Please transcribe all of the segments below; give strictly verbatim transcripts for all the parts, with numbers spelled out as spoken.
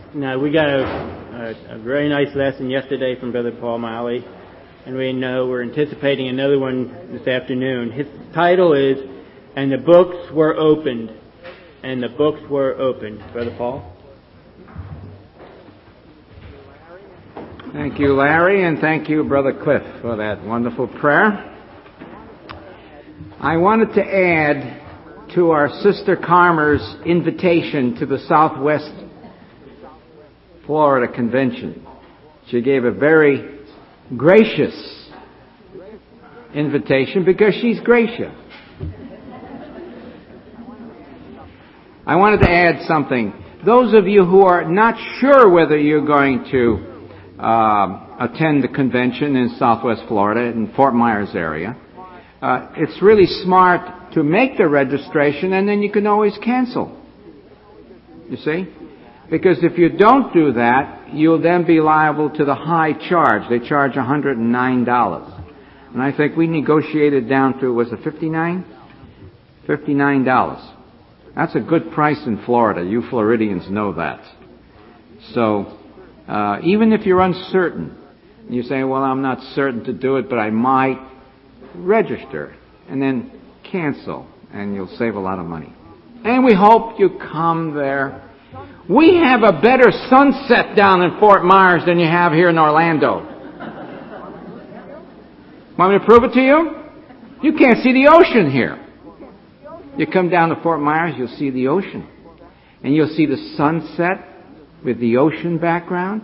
Now, we got a, a, a very nice lesson yesterday from Brother Paul Miley, and we know we're anticipating another one this afternoon. His title is, And the Books Were Opened. And the Books Were Opened. Brother Paul? Thank you, Larry, and thank you, Brother Cliff, for that wonderful prayer. I wanted to add to our Sister Carmer's invitation to the Southwest Florida Convention. She gave a very gracious invitation because she's gracious. I wanted to add something. Those of you who are not sure whether you're going to uh, attend the convention in Southwest Florida, in Fort Myers area, uh, it's really smart to make the registration and then you can always cancel. You see? Because if you don't do that, you'll then be liable to the high charge. They charge one hundred nine dollars. And I think we negotiated down to, was it fifty-nine dollars? fifty-nine dollars. That's a good price in Florida. You Floridians know that. So, uh, even if you're uncertain, you say, well, I'm not certain to do it, but I might, register and then cancel, and you'll save a lot of money. And we hope you come there. We have a better sunset down in Fort Myers than you have here in Orlando. Want me to prove it to you? You can't see the ocean here. You come down to Fort Myers, you'll see the ocean. And you'll see the sunset with the ocean background.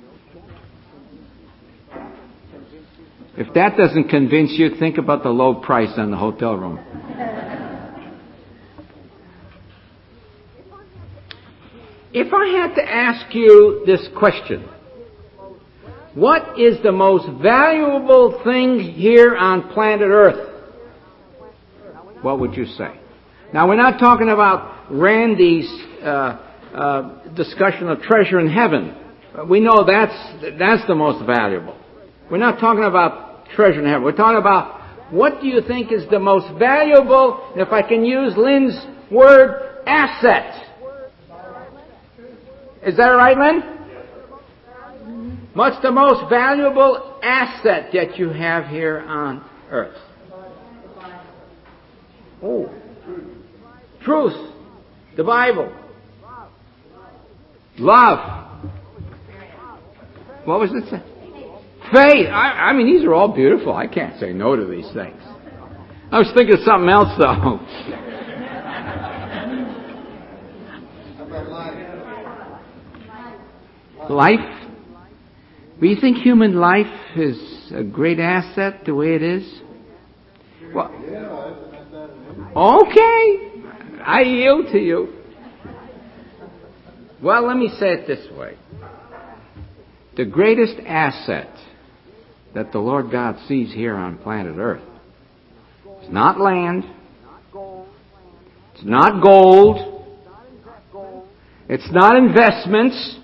If that doesn't convince you, think about the low price on the hotel room. If I had to ask you this question, what is the most valuable thing here on planet Earth? What would you say? Now, we're not talking about Randy's uh, uh, discussion of treasure in heaven. We know that's that's the most valuable. We're not talking about treasure in heaven. We're talking about what do you think is the most valuable, if I can use Lynn's word, asset. Is that right, Lynn? What's the most valuable asset that you have here on earth? Oh. Truth. The Bible. Love. What was it? Faith. I, I mean, these are all beautiful. I can't say no to these things. I was thinking of something else, though. Life? Do you think human life is a great asset the way it is? Well, okay. I yield to you. Well, let me say it this way. The greatest asset that the Lord God sees here on planet Earth is not land. It's not gold. It's not investments.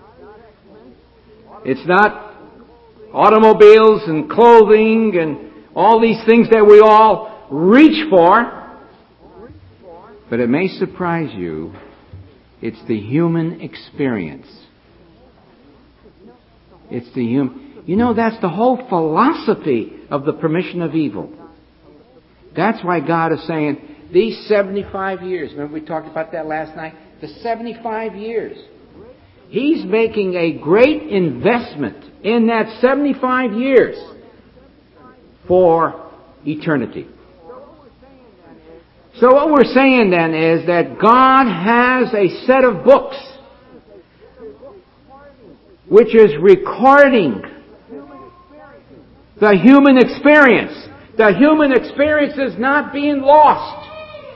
It's not automobiles and clothing and all these things that we all reach for. But it may surprise you, it's the human experience. It's the human... You know, that's the whole philosophy of the permission of evil. That's why God is saying, these seventy-five years, remember we talked about that last night? The seventy-five years. He's making a great investment in that seventy-five years for eternity. So what we're saying then is that God has a set of books which is recording the human experience. The human experience is not being lost.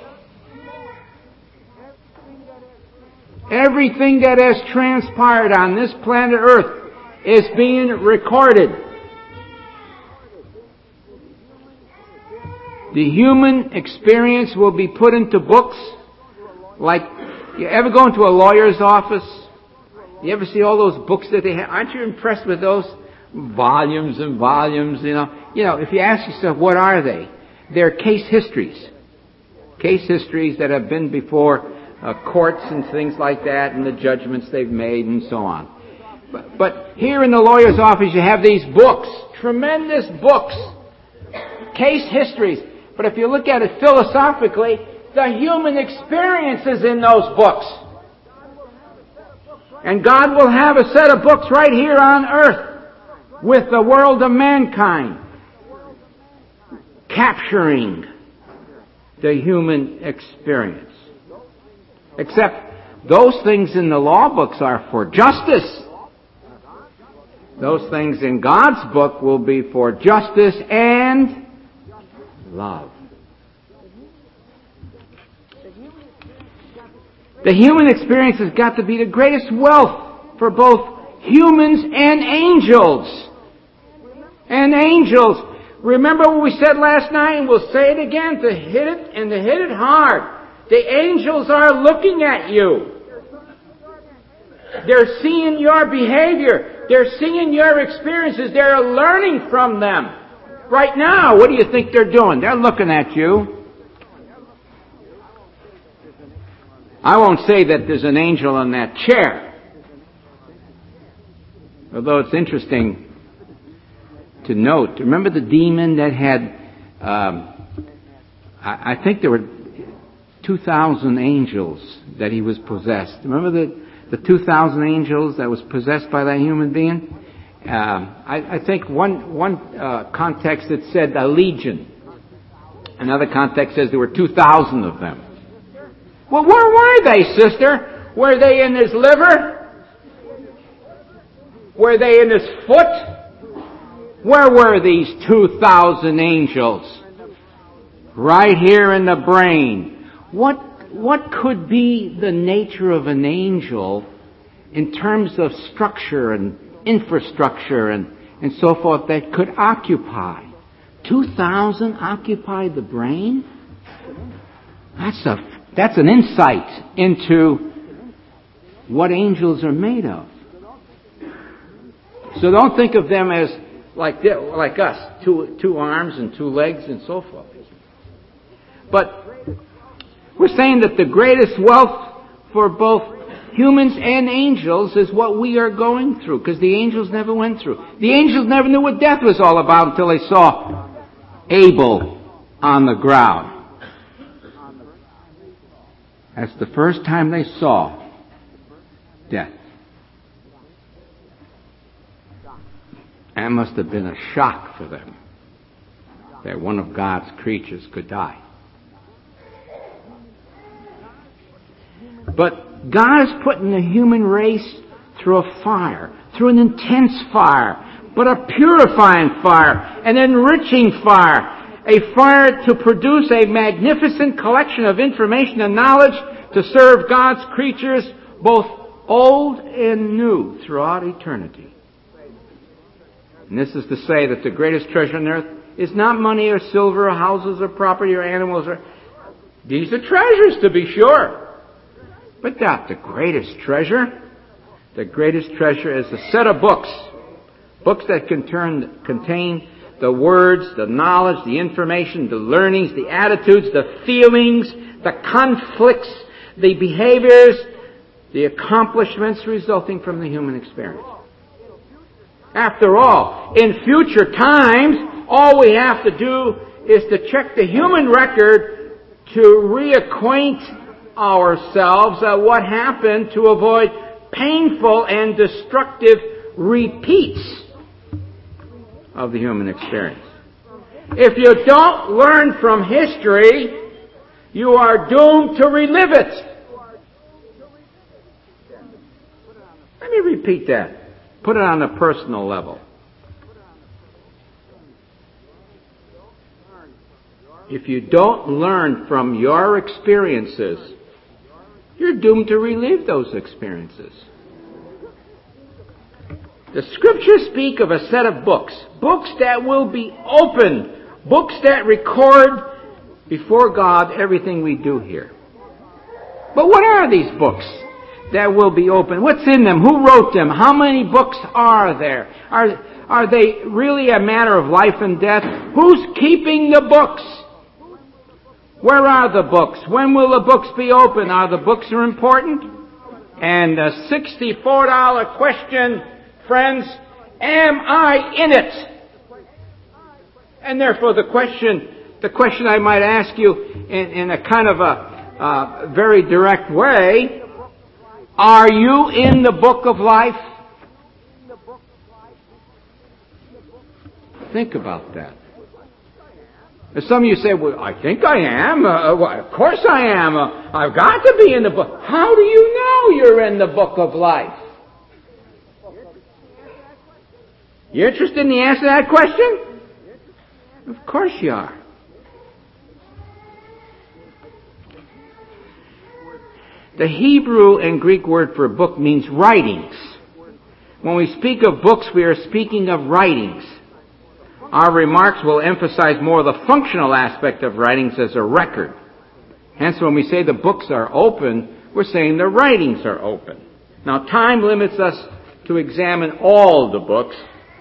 Everything that has transpired on this planet Earth is being recorded. The human experience will be put into books. Like, you ever go into a lawyer's office? You ever see all those books that they have? Aren't you impressed with those? Volumes and volumes, you know. You know, if you ask yourself, what are they? They're case histories. Case histories that have been before uh, courts and things like that and the judgments they've made and so on. But, but here in the lawyer's office you have these books, tremendous books, case histories. But if you look at it philosophically, the human experience is in those books. And God will have a set of books right here on earth with the world of mankind, capturing the human experience. Except those things in the law books are for justice. Those things in God's book will be for justice and love. The human experience has got to be the greatest wealth for both humans and angels. And angels. Remember what we said last night, and we'll say it again to hit it and to hit it hard. The angels are looking at you. They're seeing your behavior. They're seeing your experiences. They're learning from them. Right now, what do you think they're doing? They're looking at you. I won't say that there's an angel in that chair. Although it's interesting to note. Remember the demon that had, um, I, I think there were two thousand angels that he was possessed. Remember the, the two thousand angels that was possessed by that human being? Um, I, I think one, one uh, context it said a legion. Another context says there were two thousand of them. Well, where were they, sister? Were they in his liver? Were they in his foot? Where were these two thousand angels? Right here in the brain. What, what could be the nature of an angel in terms of structure and infrastructure and, and so forth that could occupy? two thousand occupied the brain? That's a That's an insight into what angels are made of. So don't think of them as like like us, two two arms and two legs and so forth. But we're saying that the greatest wealth for both humans and angels is what we are going through, because the angels never went through. The angels never knew what death was all about until they saw Abel on the ground. That's the first time they saw death. That must have been a shock for them, that one of God's creatures could die. But God is putting the human race through a fire, through an intense fire, but a purifying fire, an enriching fire, a fire to produce a magnificent collection of information and knowledge to serve God's creatures, both old and new, throughout eternity. And this is to say that the greatest treasure on earth is not money or silver or houses or property or animals. Or these are treasures, to be sure, but not the greatest treasure. The greatest treasure is a set of books, books that contain, contain the words, the knowledge, the information, the learnings, the attitudes, the feelings, the conflicts, the behaviors, the accomplishments resulting from the human experience. After all, in future times, all we have to do is to check the human record to reacquaint ourselves at what happened to avoid painful and destructive repeats of the human experience. If you don't learn from history, you are doomed to relive it. Let me repeat that. Put it on a personal level. If you don't learn from your experiences, you're doomed to relive those experiences. The Scriptures speak of a set of books, books that will be opened, books that record before God everything we do here. But what are these books that will be opened? What's in them? Who wrote them? How many books are there? Are, are they really a matter of life and death? Who's keeping the books? Where are the books? When will the books be open? Are the books are important? And a sixty-four dollar question, friends, am I in it? And therefore the question, the question I might ask you in, in a kind of a uh, very direct way, are you in the book of life? Think about that. Some of you say, well, I think I am. Uh, well, of course I am. Uh, I've got to be in the book. How do you know you're in the book of life? You interested in the answer to that question? Of course you are. The Hebrew and Greek word for book means writings. When we speak of books, we are speaking of writings. Our remarks will emphasize more the functional aspect of writings as a record. Hence, when we say the books are open, we're saying the writings are open. Now, time limits us to examine all the books,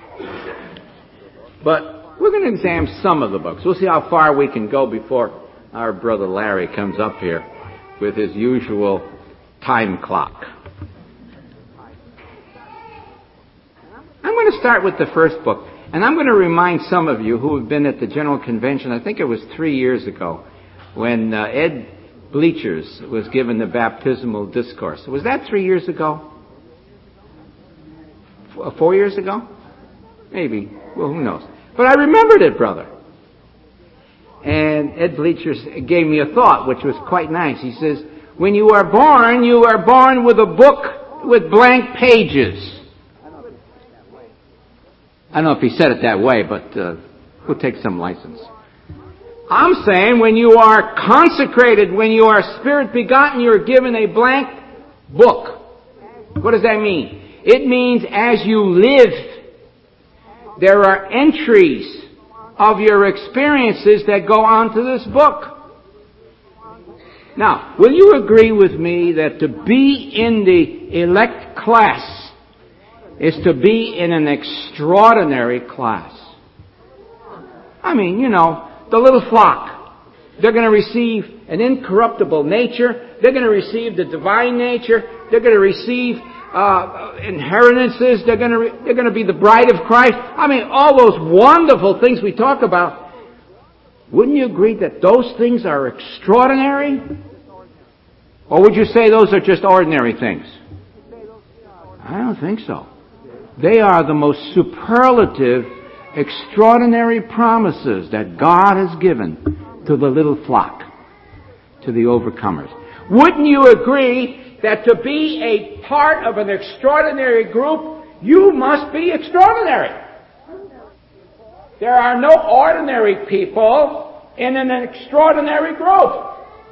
but we're going to examine some of the books. We'll see how far we can go before our brother Larry comes up here with his usual time clock. I'm going to start with the first book. And I'm going to remind some of you who have been at the General Convention, I think it was three years ago, when uh, Ed Bleachers was given the baptismal discourse. Was that three years ago? F- four years ago? Maybe. Well, who knows? But I remembered it, brother. And Ed Bleachers gave me a thought, which was quite nice. He says, when you are born, you are born with a book with blank pages. I don't know if he said it that way, but uh, we'll take some license. I'm saying when you are consecrated, when you are spirit begotten, you're given a blank book. What does that mean? It means as you live, there are entries of your experiences that go onto this book. Now, will you agree with me that to be in the elect class is to be in an extraordinary class? I mean, you know, the little flock. They're going to receive an incorruptible nature. They're going to receive the divine nature. They're going to receive uh, inheritances. They're going to re- they're going to be the bride of Christ. I mean, all those wonderful things we talk about. Wouldn't you agree that those things are extraordinary? Or would you say those are just ordinary things? I don't think so. They are the most superlative, extraordinary promises that God has given to the little flock, to the overcomers. Wouldn't you agree that to be a part of an extraordinary group, you must be extraordinary? There are no ordinary people in an extraordinary group.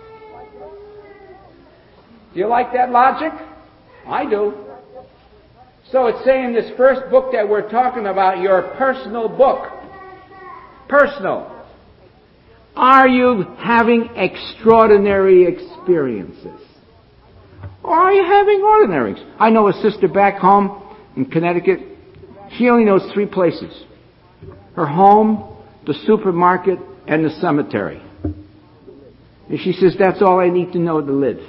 Do you like that logic? I do. So it's saying this first book that we're talking about, your personal book. Personal. Are you having extraordinary experiences? Or are you having ordinaries? I know a sister back home in Connecticut. She only knows three places. Her home, the supermarket, and the cemetery. And she says, that's all I need to know to live.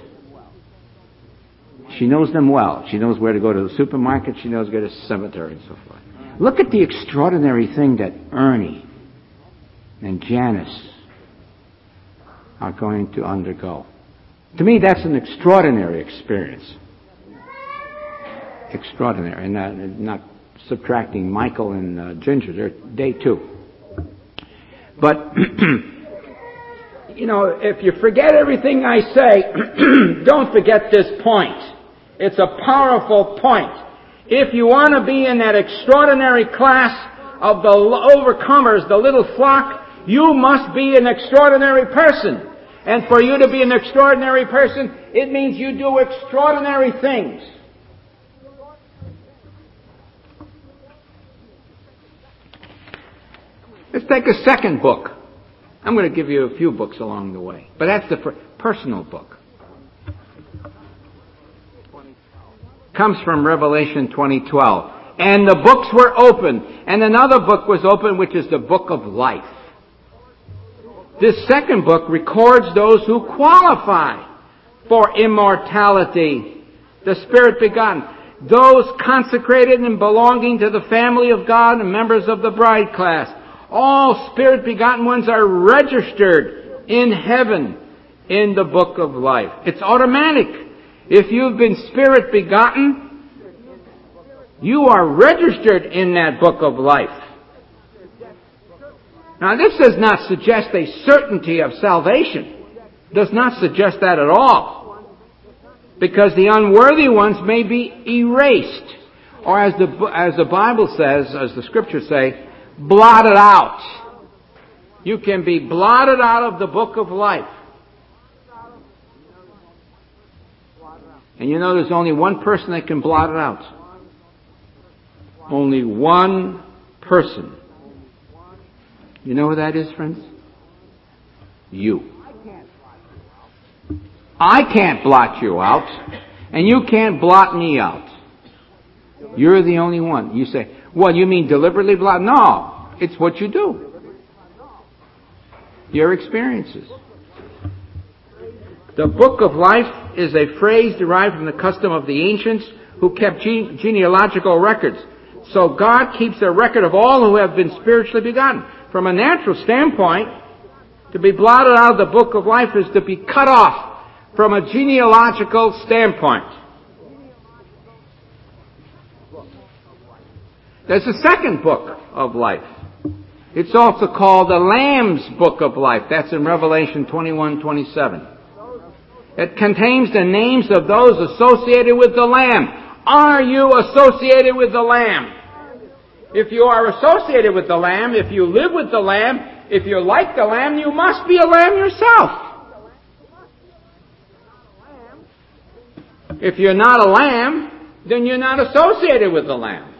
She knows them well. She knows where to go to the supermarket. She knows where to go to the cemetery and so forth. Look at the extraordinary thing that Ernie and Janice are going to undergo. To me, that's an extraordinary experience. Extraordinary. And not, not subtracting Michael and uh, Ginger. They're day two. But, you know, if you forget everything I say, don't forget this point. It's a powerful point. If you want to be in that extraordinary class of the overcomers, the little flock, you must be an extraordinary person. And for you to be an extraordinary person, it means you do extraordinary things. Let's take a second book. I'm going to give you a few books along the way. But that's the per- personal book. Comes from Revelation twenty twelve. And the books were open. And another book was open, which is the book of life. This second book records those who qualify for immortality, the Spirit begotten, those consecrated and belonging to the family of God and members of the bride class. All Spirit begotten ones are registered in heaven in the book of life. It's automatic. If you've been Spirit begotten, you are registered in that book of life. Now, this does not suggest a certainty of salvation. It does not suggest that at all. Because the unworthy ones may be erased. Or as the, as the Bible says, as the Scriptures say, blotted out. You can be blotted out of the book of life. And you know there's only one person that can blot it out. Only one person. You know who that is, friends? You. I can't blot you out, and you can't blot me out. You're the only one. You say, well, you mean deliberately blot? No, it's what you do. Your experiences. The book of life is a phrase derived from the custom of the ancients who kept gene- genealogical records. So God keeps a record of all who have been spiritually begotten. From a natural standpoint, to be blotted out of the book of life is to be cut off from a genealogical standpoint. There's a second book of life. It's also called the Lamb's Book of Life. That's in Revelation twenty-one twenty-seven. It contains the names of those associated with the Lamb. Are you associated with the Lamb? If you are associated with the Lamb, if you live with the Lamb, if you're like the Lamb, you must be a Lamb yourself. If you're not a Lamb, then you're not associated with the Lamb.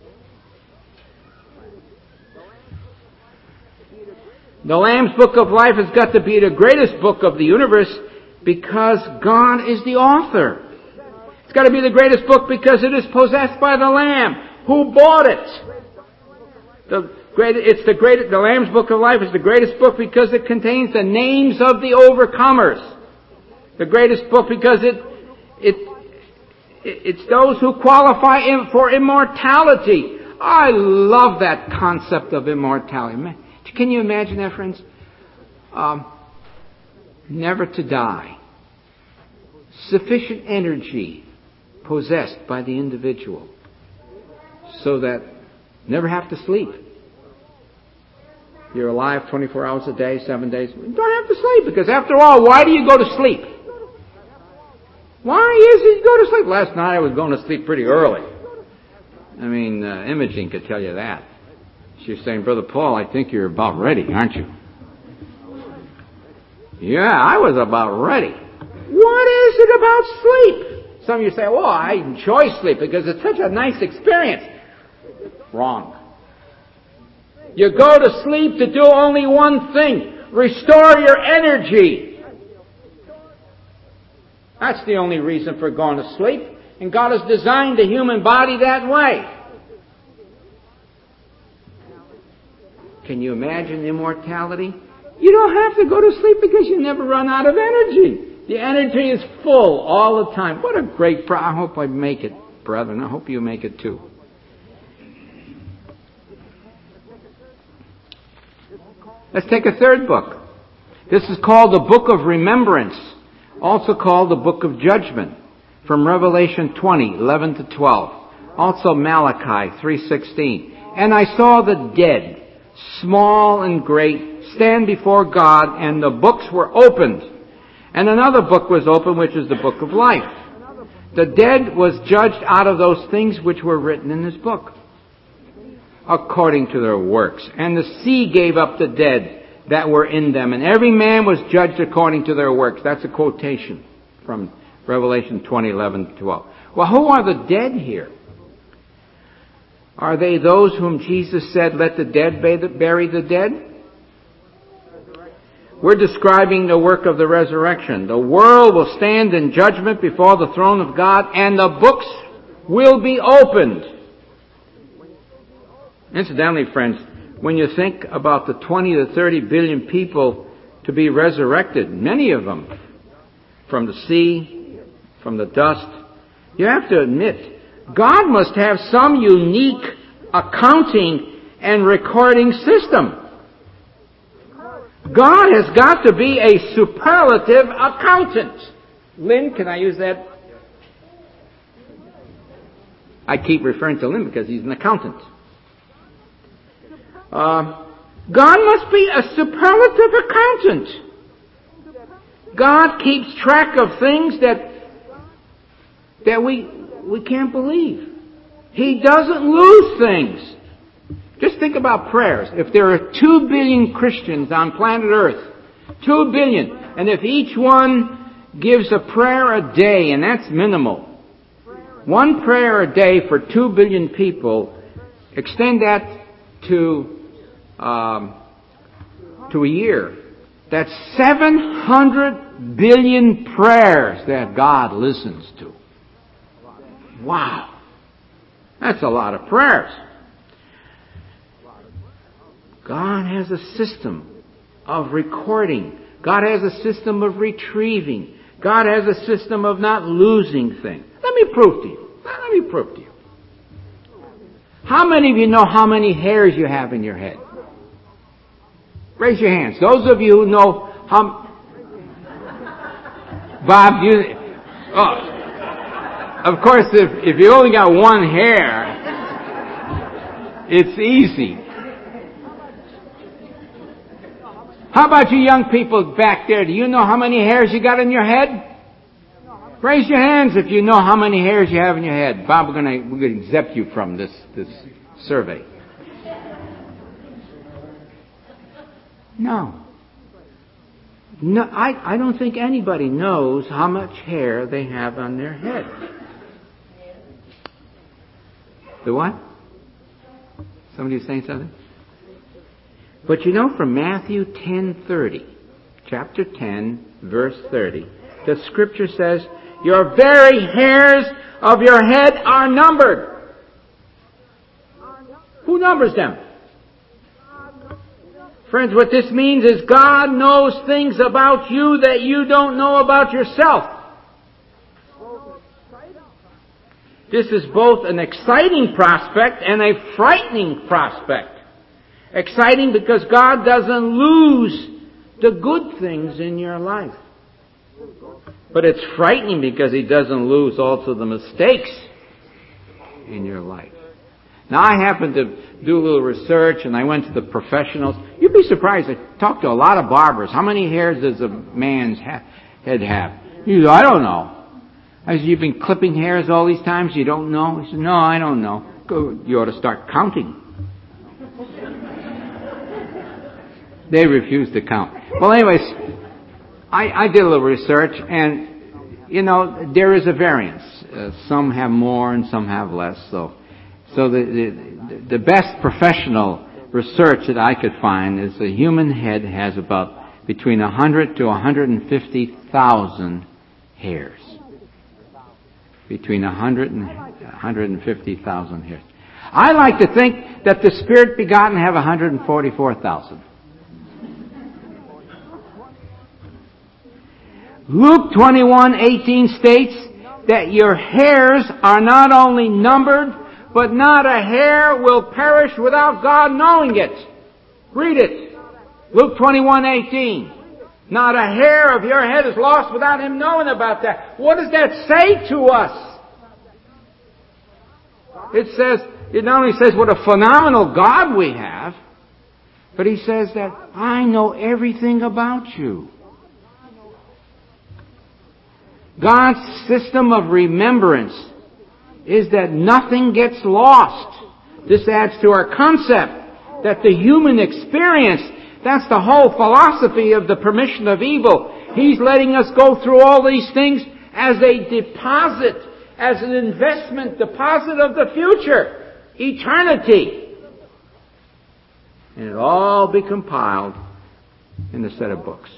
The Lamb's Book of Life has got to be the greatest book of the universe because God is the author. It's got to be the greatest book because it is possessed by the Lamb. Who bought it? The great, it's the great, the Lamb's Book of Life is the greatest book because it contains the names of the overcomers. The greatest book because it, it, it's those who qualify for immortality. I love that concept of immortality. Can you imagine that, friends? Um, never to die. Sufficient energy possessed by the individual so that never have to sleep. You're alive twenty-four hours a day, seven days. You don't have to sleep because after all, why do you go to sleep? Why is it you go to sleep? Last night I was going to sleep pretty early. I mean, uh, Imogene could tell you that. She was saying, Brother Paul, I think you're about ready, aren't you? Yeah, I was about ready. What is it about sleep? Some of you say, well, I enjoy sleep because it's such a nice experience. Wrong. You go to sleep to do only one thing. Restore your energy. That's the only reason for going to sleep. And God has designed the human body that way. Can you imagine immortality? You don't have to go to sleep because you never run out of energy. The energy is full all the time. What a great pro- I hope I make it, brethren. I hope you make it too. Let's take a third book. This is called the Book of Remembrance, also called the Book of Judgment, from Revelation twenty, eleven to twelve. Also Malachi three sixteen. And I saw the dead, small and great, stand before God, and the books were opened. And another book was opened, which is the book of life. The dead was judged out of those things which were written in this book, according to their works. And the sea gave up the dead that were in them, and every man was judged according to their works. That's a quotation from Revelation twenty, eleven to twelve. Well, who are the dead here? Are they those whom Jesus said, let the dead bury the dead? We're describing the work of the resurrection. The world will stand in judgment before the throne of God, and the books will be opened. Incidentally, friends, when you think about the twenty to thirty billion people to be resurrected, many of them, from the sea, from the dust. You have to admit, God must have some unique accounting and recording system. God has got to be a superlative accountant. Lynn, can I use that? I keep referring to Lynn because he's an accountant. Uh, God must be a superlative accountant. God keeps track of things that that we we can't believe. He doesn't lose things. Just think about prayers. If there are two billion Christians on planet Earth, two billion, and if each one gives a prayer a day, and that's minimal, one prayer a day for two billion people, extend that to um, to a year. That's seven hundred billion prayers that God listens to. Wow. That's a lot of prayers. God has a system of recording. God has a system of retrieving. God has a system of not losing things. Let me prove to you. Let me prove to you. How many of you know how many hairs you have in your head? Raise your hands. Those of you who know how... Bob, you... Oh. Of course, if, if you only got one hair, it's easy. How about you young people back there? Do you know how many hairs you got in your head? Raise your hands if you know how many hairs you have in your head. Bob, we're going we're going to exempt you from this, this survey. No. No, I, I don't think anybody knows how much hair they have on their head. The what? Somebody was saying something? But you know, from Matthew ten thirty, chapter ten, verse thirty, the Scripture says, "Your very hairs of your head are numbered." Who numbers them? Friends, what this means is God knows things about you that you don't know about yourself. This is both an exciting prospect and a frightening prospect. Exciting because God doesn't lose the good things in your life. But it's frightening because He doesn't lose also the mistakes in your life. Now, I happened to do a little research, and I went to the professionals. You'd be surprised. I talked to a lot of barbers. How many hairs does a man's ha- head have? He said, I don't know. I said, you've been clipping hairs all these times? You don't know? He said, no, I don't know. Go, you ought to start counting. They refused to count. Well, anyways, I, I did a little research, and, you know, there is a variance. Uh, some have more and some have less, so... So the, the the best professional research that I could find is the human head has about between one hundred to one hundred fifty thousand hairs. Between one hundred and one hundred fifty thousand hairs. I like to think that the Spirit begotten have one hundred forty-four thousand. Luke twenty-one eighteen states that your hairs are not only numbered, but not a hair will perish without God knowing it. Read it. Luke twenty-one eighteen. Not a hair of your head is lost without Him knowing about that. What does that say to us? It says, it not only says what a phenomenal God we have, but He says that I know everything about you. God's system of remembrance is that nothing gets lost. This adds to our concept that the human experience, that's the whole philosophy of the permission of evil. He's letting us go through all these things as a deposit, as an investment deposit of the future, eternity. And it'll all be compiled in a set of books.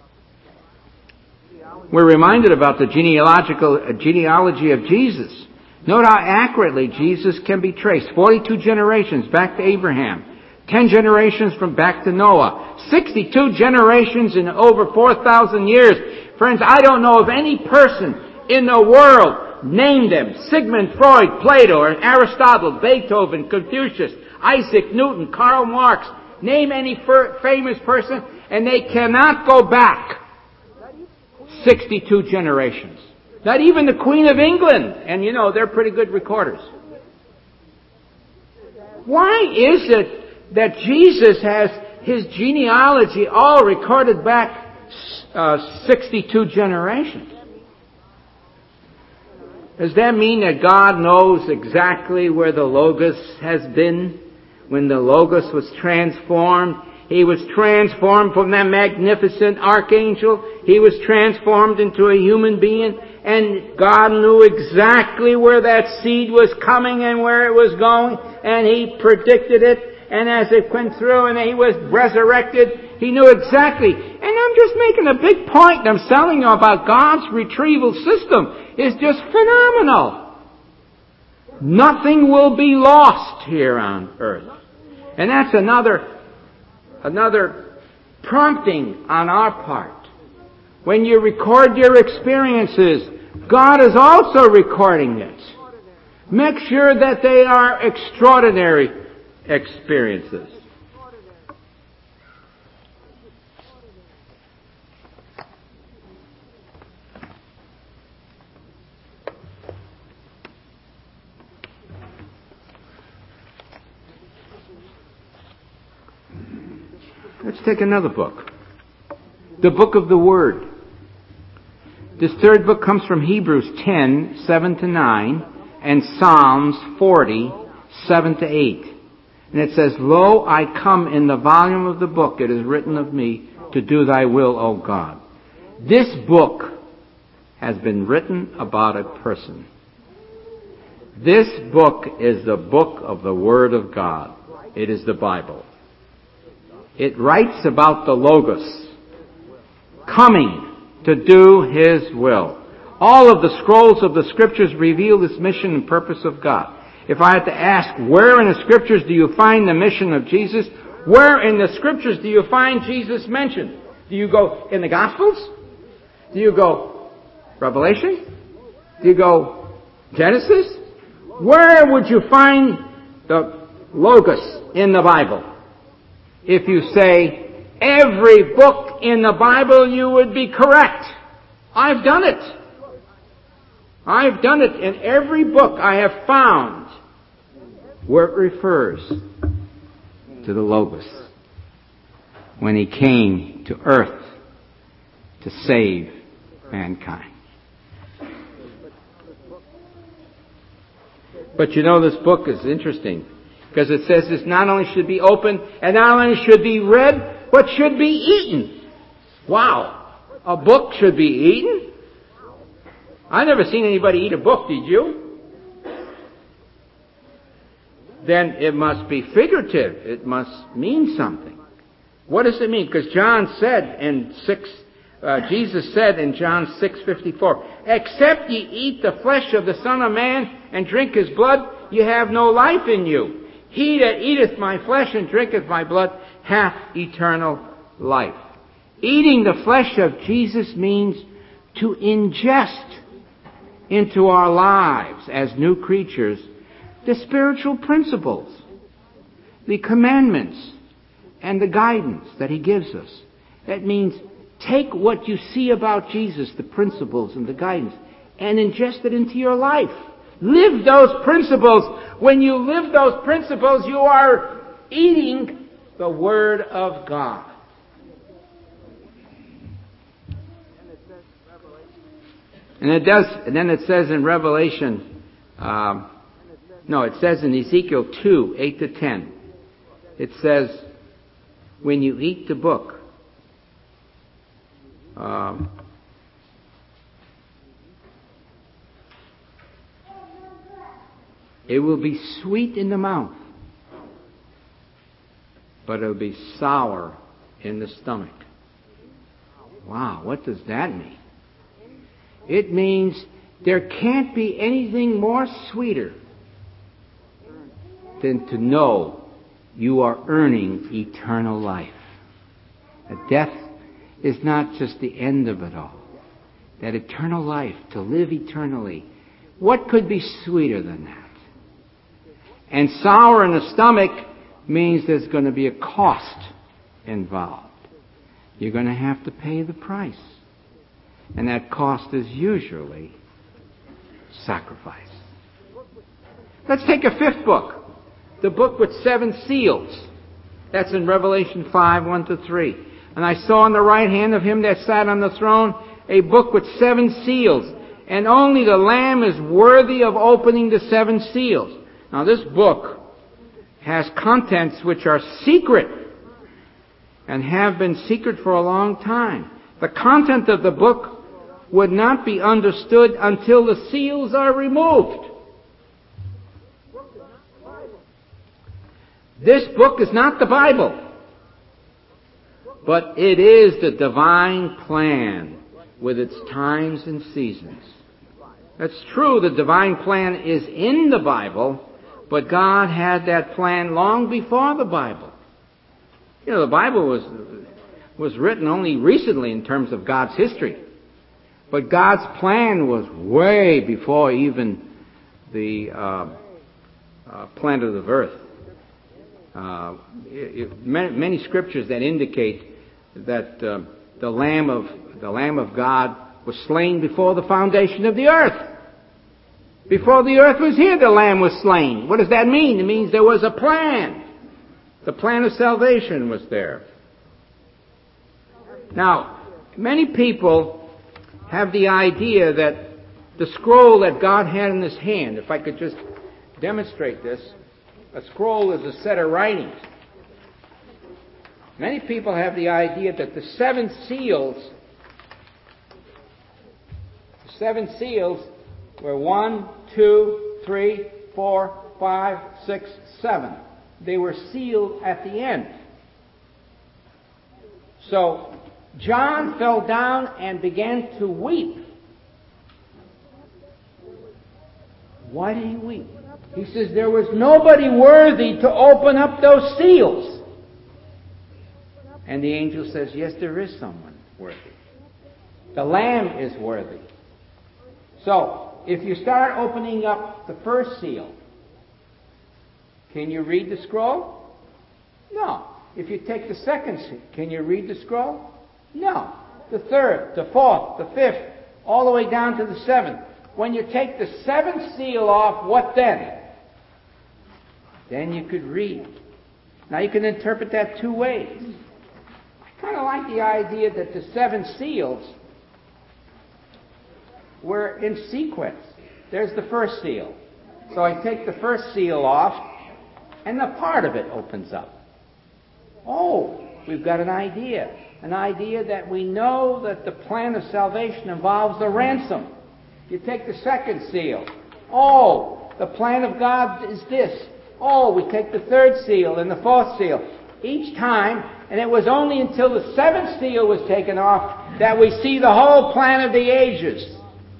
We're reminded about the genealogical uh, genealogy of Jesus. Note how accurately Jesus can be traced. forty-two generations back to Abraham. Ten generations from back to Noah. Sixty-two generations in over four thousand years. Friends, I don't know of any person in the world, name them, Sigmund Freud, Plato, or Aristotle, Beethoven, Confucius, Isaac Newton, Karl Marx. Name any f- famous person, and they cannot go back sixty-two generations. Not even the Queen of England. And you know, they're pretty good recorders. Why is it that Jesus has his genealogy all recorded back uh, sixty-two generations? Does that mean that God knows exactly where the Logos has been when the Logos was transformed? He was transformed from that magnificent archangel. He was transformed into a human being. And God knew exactly where that seed was coming and where it was going. And He predicted it. And as it went through and He was resurrected, He knew exactly. And I'm just making a big point. I'm telling you about God's retrieval system. It's just phenomenal. Nothing will be lost here on earth. And that's another Another prompting on our part. When you record your experiences, God is also recording it. Make sure that they are extraordinary experiences. Let's take another book. The book of the Word. This third book comes from Hebrews ten, seven to nine, and Psalms forty, seven to eight. And it says, Lo, I come in the volume of the book, it is written of me, to do thy will, O God. This book has been written about a person. This book is the book of the Word of God. It is the Bible. It writes about the Logos coming to do His will. All of the scrolls of the Scriptures reveal this mission and purpose of God. If I had to ask, where in the Scriptures do you find the mission of Jesus? Where in the Scriptures do you find Jesus mentioned? Do you go in the Gospels? Do you go Revelation? Do you go Genesis? Where would you find the Logos in the Bible? If you say every book in the Bible, you would be correct. I've done it. I've done it in every book I have found where it refers to the Logos when He came to earth to save mankind. But you know, this book is interesting. Because it says this not only should be opened and not only should be read, but should be eaten. Wow. A book should be eaten? I've never seen anybody eat a book, did you? Then it must be figurative. It must mean something. What does it mean? Because John said in six, uh, Jesus said in John six fifty-four, Except ye eat the flesh of the Son of Man and drink His blood, ye have no life in you. He that eateth my flesh and drinketh my blood hath eternal life. Eating the flesh of Jesus means to ingest into our lives as new creatures the spiritual principles, the commandments, and the guidance that He gives us. That means take what you see about Jesus, the principles and the guidance, and ingest it into your life. Live those principles. When you live those principles, you are eating the Word of God. And it does. And then it says in Revelation, um, no, it says in Ezekiel two, eight to ten. It says, when you eat the book, um, it will be sweet in the mouth, but it will be sour in the stomach. Wow, what does that mean? It means there can't be anything more sweeter than to know you are earning eternal life. That death is not just the end of it all. That eternal life, to live eternally, what could be sweeter than that? And sour in the stomach means there's going to be a cost involved. You're going to have to pay the price. And that cost is usually sacrifice. Let's take a fifth book. The book with seven seals. That's in Revelation five, one to three. And I saw on the right hand of him that sat on the throne a book with seven seals. And only the Lamb is worthy of opening the seven seals. Now this book has contents which are secret and have been secret for a long time. The content of the book would not be understood until the seals are removed. This book is not the Bible, but it is the divine plan with its times and seasons. That's true, the divine plan is in the Bible, but God had that plan long before the Bible. You know, the Bible was was written only recently in terms of God's history. But God's plan was way before even the uh, uh, planet of Earth. Uh, it, it, many, many scriptures that indicate that uh, the Lamb of the Lamb of God was slain before the foundation of the earth. Before the earth was here, the Lamb was slain. What does that mean? It means there was a plan. The plan of salvation was there. Now, many people have the idea that the scroll that God had in his hand, if I could just demonstrate this, a scroll is a set of writings. Many people have the idea that the seven seals, the seven seals were one, two, three, four, five, six, seven. They were sealed at the end. So, John fell down and began to weep. Why did he weep? He says there was nobody worthy to open up those seals. And the angel says, yes, there is someone worthy. The Lamb is worthy. So, if you start opening up the first seal, can you read the scroll? No. If you take the second seal, can you read the scroll? No. The third, the fourth, the fifth, all the way down to the seventh. When you take the seventh seal off, what then? Then you could read. Now you can interpret that two ways. I kind of like the idea that the seven seals were in sequence. There's the first seal. So I take the first seal off, and a part of it opens up. Oh, we've got an idea. An idea that we know that the plan of salvation involves the ransom. You take the second seal. Oh, the plan of God is this. Oh, we take the third seal and the fourth seal. Each time, and it was only until the seventh seal was taken off that we see the whole plan of the ages.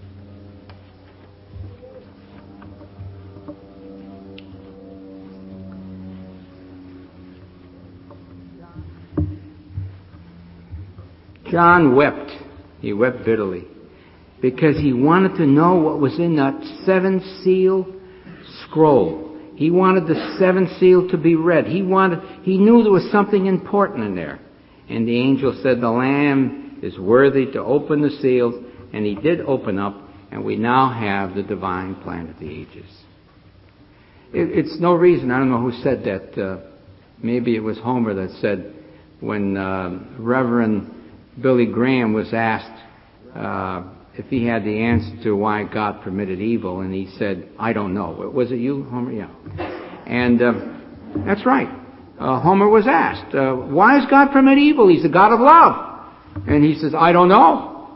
John wept. He wept bitterly because he wanted to know what was in that seven seal scroll. He wanted the seventh seal to be read. He wanted, he knew there was something important in there. And the angel said, the Lamb is worthy to open the seals. And he did open up, and we now have the divine plan of the ages. It, it's no reason, I don't know who said that. Uh, maybe it was Homer that said, when uh, Reverend Billy Graham was asked uh, if he had the answer to why God permitted evil, and he said, I don't know. Was it you, Homer? Yeah. And uh, that's right. Uh, Homer was asked, uh, why does God permit evil? He's the God of love. And he says, I don't know.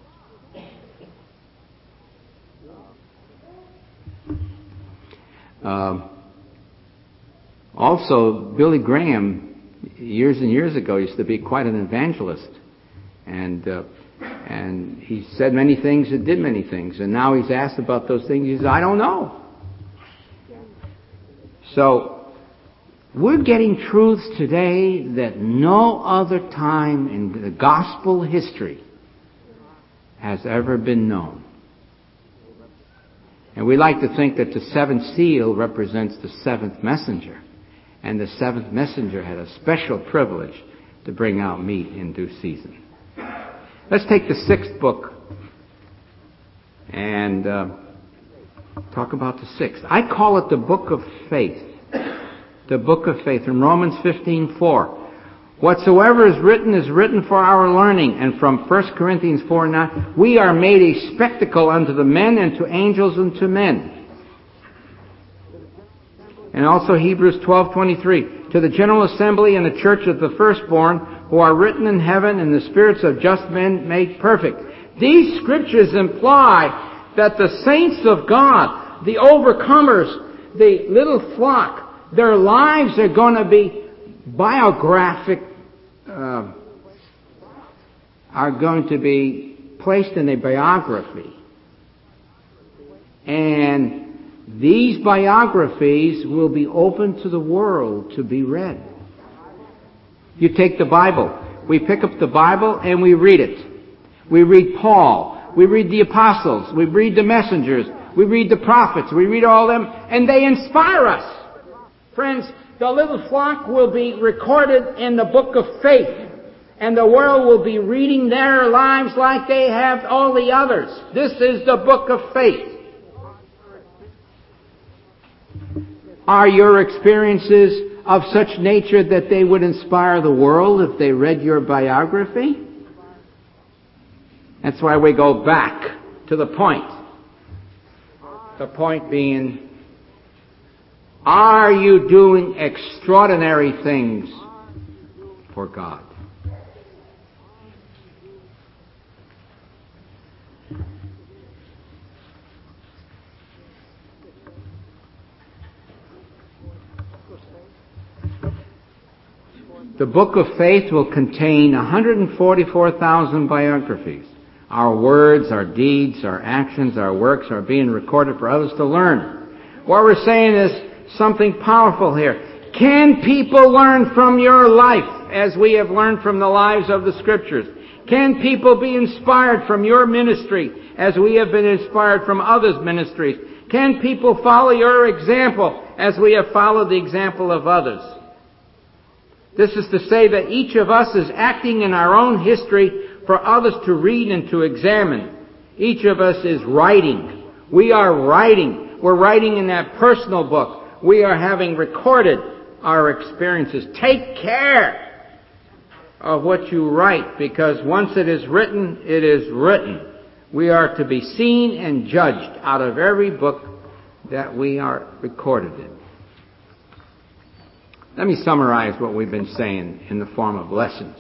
Uh, also, Billy Graham, years and years ago, used to be quite an evangelist. And uh, and he said many things and did many things. And now he's asked about those things. He says, I don't know. So, We're getting truths today that no other time in the gospel history has ever been known. And we like to think that the seventh seal represents the seventh messenger. And the seventh messenger had a special privilege to bring out meat in due season. Let's take the sixth book and uh, talk about the sixth. I call it the book of faith. The book of faith in Romans fifteen four. Whatsoever is written is written for our learning. And from First Corinthians four nine, we are made a spectacle unto the men and to angels and to men. And also Hebrews twelve twenty-three. To the general assembly and the church of the firstborn who are written in heaven and the spirits of just men made perfect. These scriptures imply that the saints of God, the overcomers, the little flock, their lives are going to be biographic, uh, are going to be placed in a biography. And these biographies will be open to the world to be read. You take the Bible. We pick up the Bible and we read it. We read Paul. We read the apostles. We read the messengers. We read the prophets. We read all them, and they inspire us. Friends, the little flock will be recorded in the book of faith, and the world will be reading their lives like they have all the others. This is the book of faith. Are your experiences of such nature that they would inspire the world if they read your biography? That's why we go back to the point. The point being, are you doing extraordinary things for God? The book of faith will contain one hundred forty-four thousand biographies. Our words, our deeds, our actions, our works are being recorded for others to learn. What we're saying is something powerful here. Can people learn from your life as we have learned from the lives of the Scriptures? Can people be inspired from your ministry as we have been inspired from others' ministries? Can people follow your example as we have followed the example of others? This is to say that each of us is acting in our own history for others to read and to examine. Each of us is writing. We are writing. We're writing in that personal book. We are having recorded our experiences. Take care of what you write, because once it is written, it is written. We are to be seen and judged out of every book that we are recorded in. Let me summarize what we've been saying in the form of lessons.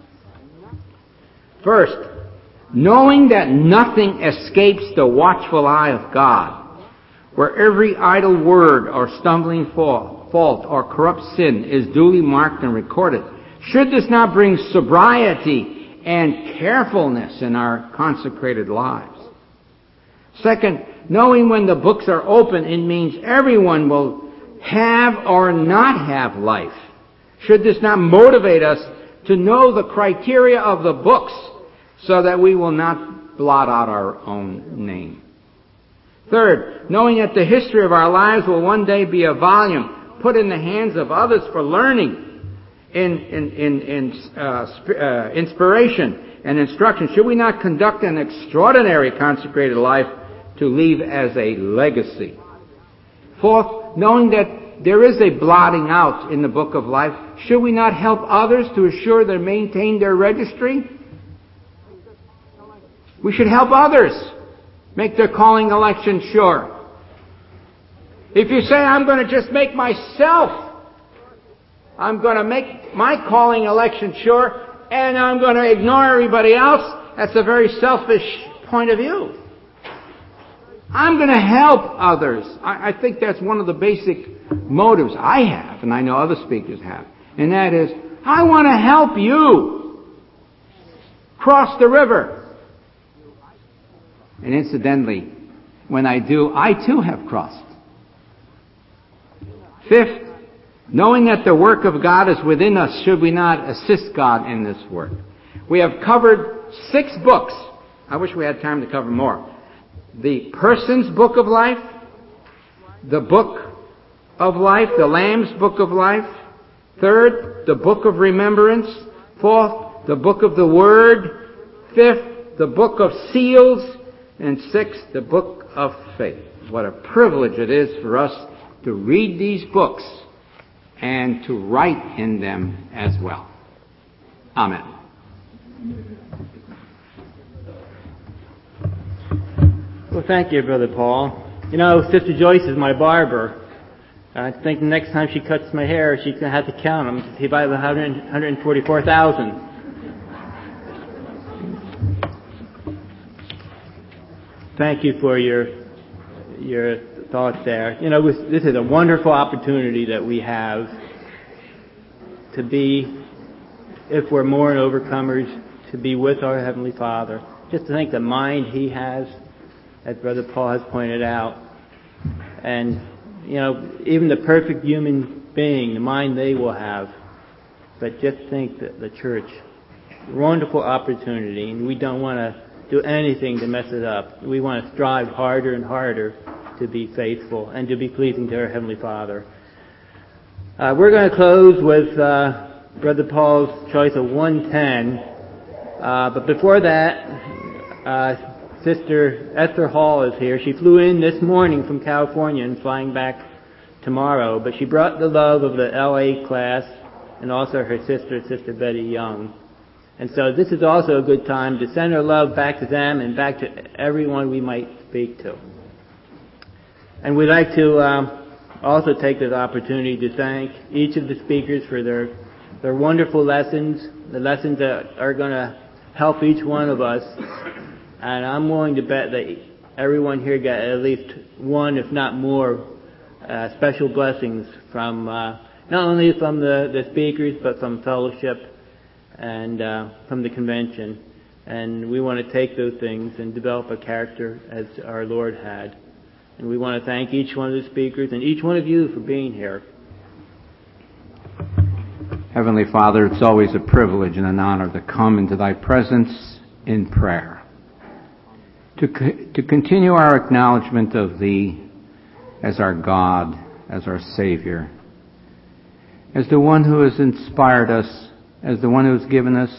First, knowing that nothing escapes the watchful eye of God, where every idle word or stumbling fault or corrupt sin is duly marked and recorded, should this not bring sobriety and carefulness in our consecrated lives? Second, knowing when the books are open, it means everyone will have or not have life. Should this not motivate us to know the criteria of the books so that we will not blot out our own name? Third, knowing that the history of our lives will one day be a volume put in the hands of others for learning, in, in, in, in uh, sp- uh, inspiration and instruction, should we not conduct an extraordinary consecrated life to leave as a legacy? Fourth, knowing that there is a blotting out in the book of life, should we not help others to assure they maintain their registry? We should help others make their calling election sure. If you say, I'm going to just make myself, I'm going to make my calling election sure, and I'm going to ignore everybody else, that's a very selfish point of view. I'm going to help others. I, I think that's one of the basic motives I have, and I know other speakers have. And that is, I want to help you cross the river. And incidentally, when I do, I too have crossed. Fifth, Knowing that the work of God is within us, should we not assist God in this work? We have covered six books. I wish we had time to cover more. The person's book of life, the book of life, the Lamb's book of life. Third, the book of remembrance. Fourth, the book of the Word. Fifth, the book of seals. And sixth, the book of faith. What a privilege it is for us to read these books and to write in them as well. Amen. Well, thank you, Brother Paul. You know, Sister Joyce is my barber. I think the next time she cuts my hair, she's going to have to count them to see if I have one hundred forty-four thousand. Thank you for your your thoughts there. You know, this is a wonderful opportunity that we have to be, if we're more than overcomers, to be with our Heavenly Father. Just to think the mind He has, as Brother Paul has pointed out. And, you know, even the perfect human being, the mind they will have. But just think that the church, wonderful opportunity, and we don't want to do anything to mess it up. We want to strive harder and harder to be faithful and to be pleasing to our Heavenly Father. Uh, we're going to close with uh, Brother Paul's choice of one ten. Uh, but before that, uh, Sister Esther Hall is here. She flew in this morning from California and flying back tomorrow. But she brought the love of the L A class and also her sister, Sister Betty Young. And so this is also a good time to send our love back to them and back to everyone we might speak to. And we'd like to um, also take this opportunity to thank each of the speakers for their their wonderful lessons, the lessons that are going to help each one of us. And I'm willing to bet that everyone here got at least one, if not more, uh, special blessings from uh, not only from the, the speakers, but from fellowship and uh, from the convention. And we want to take those things and develop a character as our Lord had. And we want to thank each one of the speakers and each one of you for being here. Heavenly Father, it's always a privilege and an honor to come into Thy presence in prayer. To, co- to continue our acknowledgement of Thee as our God, as our Savior, as the one who has inspired us, as the one who has given us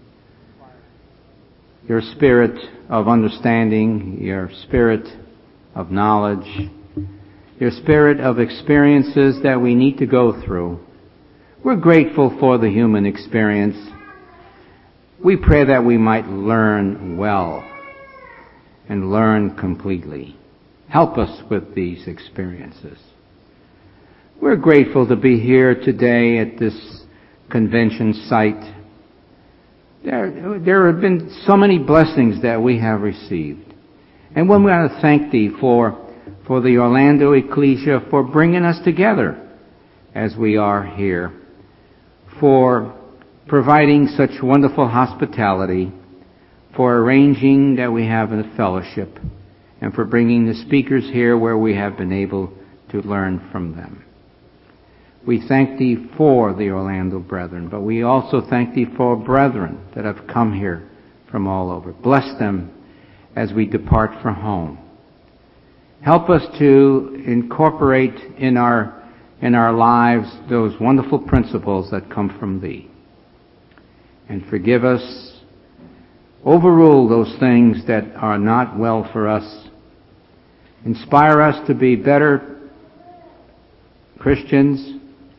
your spirit of understanding, your spirit of knowledge, your spirit of experiences that we need to go through. We're grateful for the human experience. We pray that we might learn well and learn completely. Help us with these experiences. We're grateful to be here today at this convention site. There, there have been so many blessings that we have received. And we want to thank Thee for, for the Orlando Ecclesia for bringing us together as we are here, for providing such wonderful hospitality, for arranging that we have a fellowship, and for bringing the speakers here where we have been able to learn from them. We thank Thee for the Orlando brethren, but we also thank Thee for brethren that have come here from all over. Bless them as we depart from home. Help us to incorporate in our, in our lives those wonderful principles that come from Thee. And forgive us, overrule those things that are not well for us. Inspire us to be better Christians.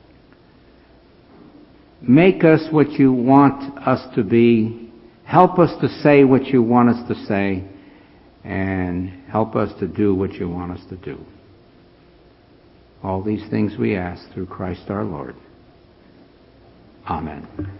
Make us what You want us to be. Help us to say what You want us to say. And help us to do what You want us to do. All these things we ask through Christ our Lord. Amen.